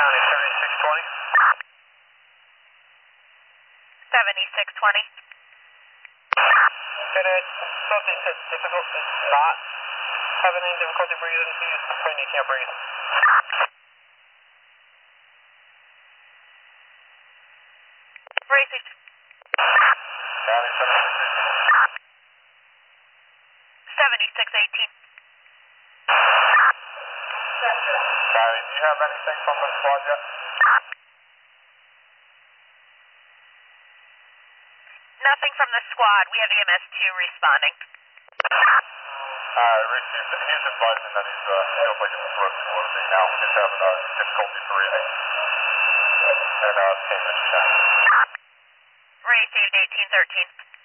County, 7620. 7620. And it's something that's difficult, it's not having any difficulty breathing, so you just complain you can't breathe. Received. County, 7618. County, do you have anything from the squad yet? Nothing from the squad. We have EMS2 responding. Received. He's advising that he feels like his throat's closing now. He's having difficulty breathing. And pain is checked. Received 1813.